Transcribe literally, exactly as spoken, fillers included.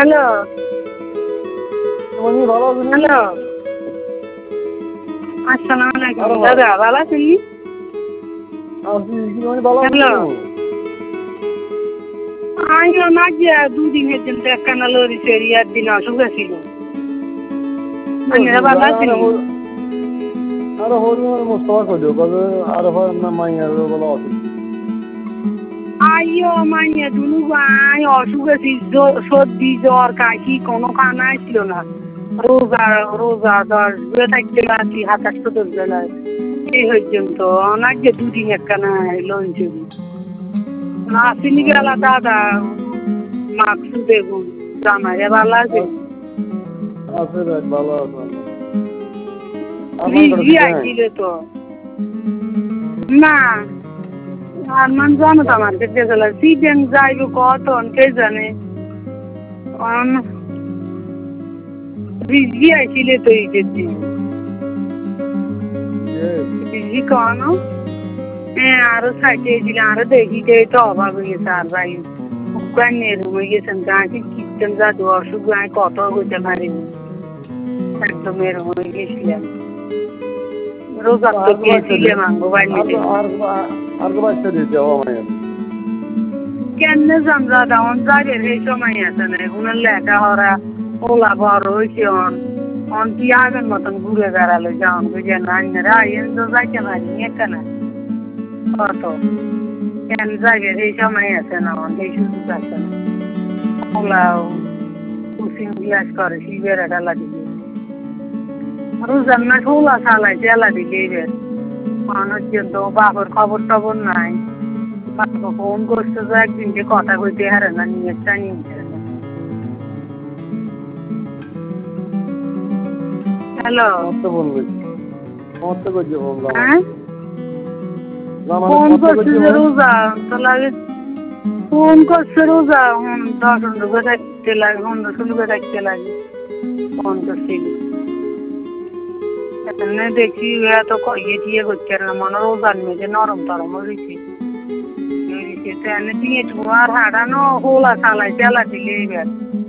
Hello তুমি ভালো আছো? হ্যালো আসসালামু আলাইকুম দাদা ভালো আছেন? আছি তুমি ভালো হ্যালো আছো? আমিও না গিয়া দুদিন পর্যন্ত একখানা লরি সেরি একদিন অসুখ ছিল আপনারা ভালো আছেন? আরে হরিণ মোস্তফা কইলো কবে আর হয় না মাইয়ার বলা আছে আইও মাইয়া দুনু ভাই অসুখ আছি সর্দি জ্বর কাশি কোনো খানা ছিল না রোজা রোজা দশ বেলা থাকতে আছি সাতাশ সত্তর বেলায় এই পর্যন্ত অনেক যে দুদিন একখানা লরি সেরি না আসেনি গেলা দাদা মাকসু দেখুন জামাইরা ভালো আছে আছে রে ভালো আছে রিজি আইছিল তো না আরমান জনতা মার্কেট গেছিল সিজন যাইব কতন কে জানে রিজি আইছিল তো এই দিন রিজি কন হ্যাঁ আরো সাইটে ছিল আরো দেখিতে তো অভাব হয়ে গেছে আর ভাই গান নেরু হয়ে গেছেন গাঁকে কিচেন যা অসুখ গায়ে কত হইতে পারিনি একদম এরম হয়ে গেছিলাম রোজা তো গিয়েছিলে মাঙ্গো বাড়িতে আর তো বাচ্চা দিতে হবে কেমনে জানরা দাওন যাবে এই সময় আছে না উনার লেখা হরা ওলা বড় হয়েছে অন অন কি আগের মতন ঘুরে বেড়ালো যাওন বুঝে না আইনারা আইন তো যাইতে পারি এখানে কত কেন যাবে এই সময় আছে না অন এই সুযোগ আছে না ওলাও কুসিং গ্লাস করে শিবের ঢালা দিবে রোজার না ঠোলা চালাই জ্বালা দিলে এবার মানুষ কিন্তু বাপর খবর টবর নাই বাবা ফোন করছে যে একদিনকে কথা কইতে হারে না নিয়ে জানি হ্যালো বলবে হ্যাঁ ফোন করছে যে রোজা তো লাগে ফোন করছে রোজা হুম দশ ঘন্টা থাকতে লাগে ঘন্টা ষোলো থাকতে লাগে ফোন করছিল এখানে দেখি এত ইয়ে দিয়ে করছে না মনে রোজার মেঝে নরম টরম হয়েছে দিয়ে তোমার হারানো হোলা চালাই চালা দিলে এবার